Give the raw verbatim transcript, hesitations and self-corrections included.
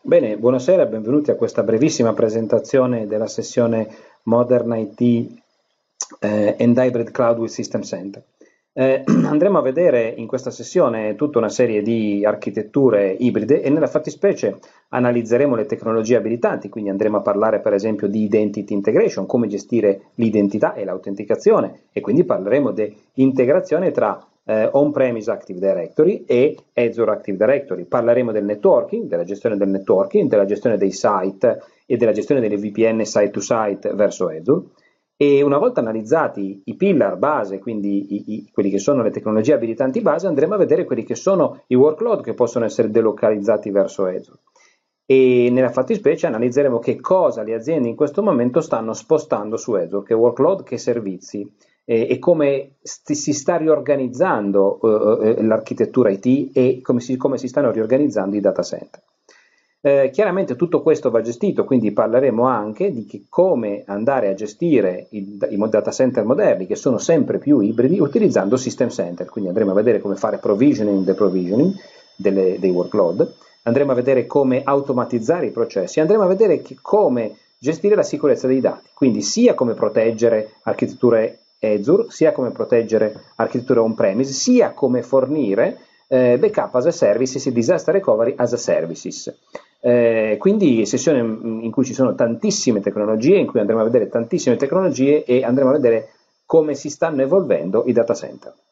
Bene, buonasera e benvenuti a questa brevissima presentazione della sessione Modern I T eh, and Hybrid Cloud with System Center. Eh, andremo a vedere in questa sessione tutta una serie di architetture ibride e nella fattispecie analizzeremo le tecnologie abilitanti, quindi andremo a parlare per esempio di identity integration, come gestire l'identità e l'autenticazione, e quindi parleremo di integrazione tra eh, on-premise Active Directory e Azure Active Directory. Parleremo del networking, della gestione del networking, della gestione dei site e della gestione delle V P N site to site verso Azure. E una volta analizzati i pillar base, quindi i, i, quelli che sono le tecnologie abilitanti base, andremo a vedere quelli che sono i workload che possono essere delocalizzati verso Azure. E nella fattispecie analizzeremo che cosa le aziende in questo momento stanno spostando su Azure, che workload, che servizi, eh, e come st- si sta riorganizzando eh, l'architettura I T e come si, come si stanno riorganizzando i data center. Eh, chiaramente tutto questo va gestito, quindi parleremo anche di che, come andare a gestire i, i data center moderni, che sono sempre più ibridi, utilizzando system center, quindi andremo a vedere come fare provisioning e deprovisioning delle, dei workload, andremo a vedere come automatizzare i processi, andremo a vedere che, come gestire la sicurezza dei dati, quindi sia come proteggere architetture Azure, sia come proteggere architetture on-premise, sia come fornire eh, backup as a services e disaster recovery as a services. Eh, quindi sessione in cui ci sono tantissime tecnologie, in cui andremo a vedere tantissime tecnologie e andremo a vedere come si stanno evolvendo i data center.